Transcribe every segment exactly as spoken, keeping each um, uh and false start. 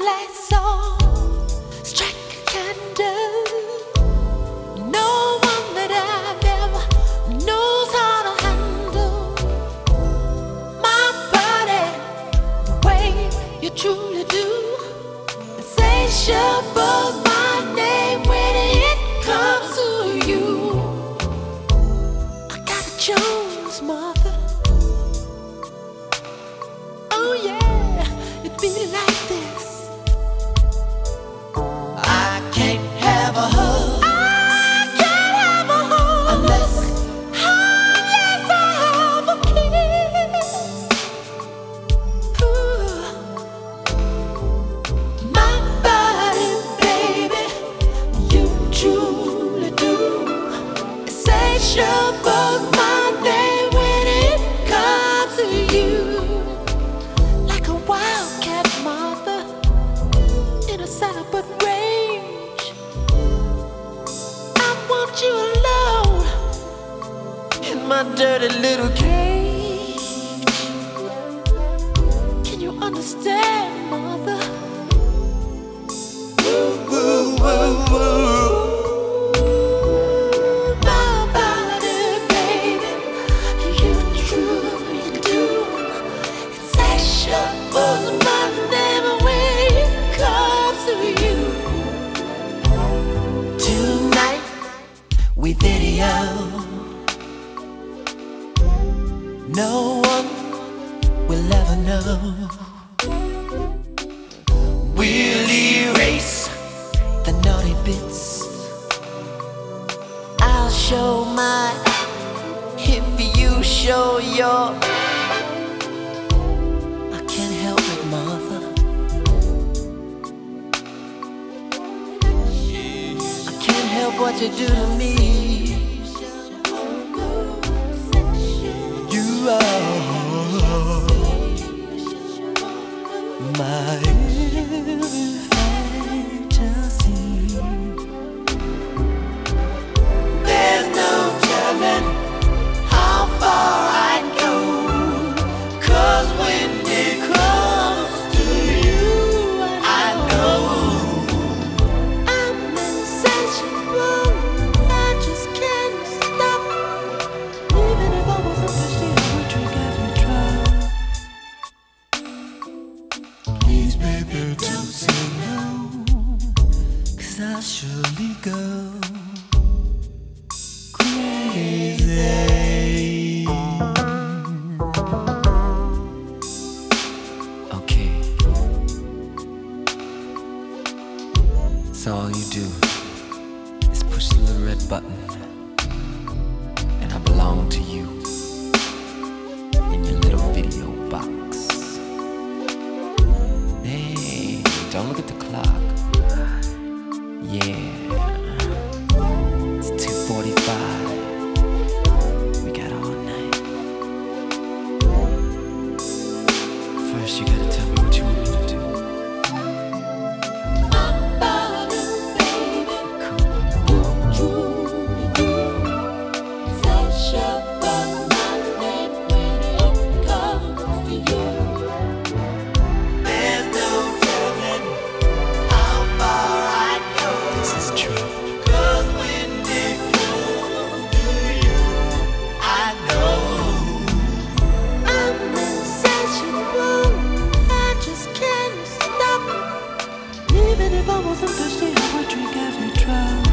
lights on, strike a candle. No one that I've ever knows how to handle my body the way you truly do. Insatiable's my name when it comes to you. I gotta choose, mother. Oh yeah, it be like this. I can't have a hug. I can't have a hug unless, unless I have a kiss. Ooh. My body, baby, you truly do. Insatiable's my name when it comes to you. Like a wildcat mother in a cyber rage. I want you alone in my dirty little cage. Can you understand, mother? Woo, woo, woo, woo. My body, baby, you truly do. Insatiable's my name when it comes to you. Tonight we video. No one will ever know. We'll erase the naughty bits. I'll show mine if you show your. I can't help it, mother. I can't help what you do to me. You are my fantasy. There's no telling how far I'd go, 'cause when it comes to you, I know I'm insatiable. I just can't stop. Even if I wasn't thirsty, I would drink every drop. Please, baby, don't say no, 'cause I'll surely go crazy. Okay. So all you do is push the little red button, and I belong to you in your little video box. Hey, don't look at the clock. Yeah, it's two forty-five. We got all night. First, you gotta tell me what you want me to do. If I wasn't thirsty, I would drink every drop.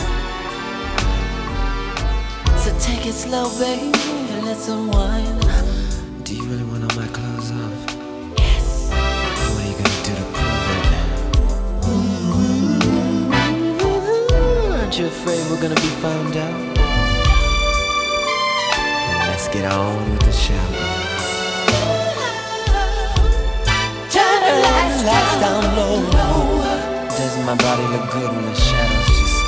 So take it slow, baby, and let's unwind. Do you really want all my clothes off? Yes. What are you gonna do to prove it? Ooh, aren't you afraid we're gonna be found out? Let's get on with the shower. Turn the lights, lights down low. Doesn't my body look good when the shadows just.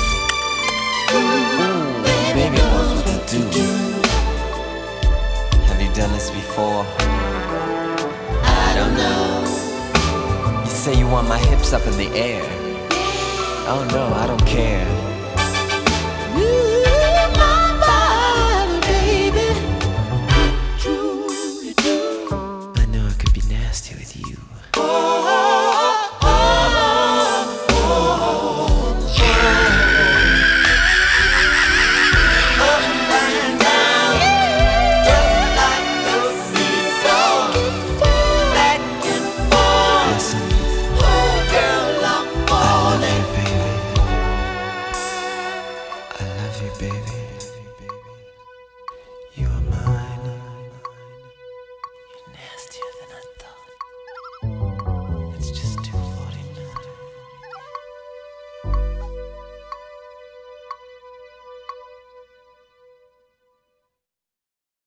Ooh, baby knows what to do. Have you done this before? I don't know. You say you want my hips up in the air. Oh no, I don't care. Ooh, my body, baby. Truly do. I know it could be nasty with you. Oh, oh, oh. baby.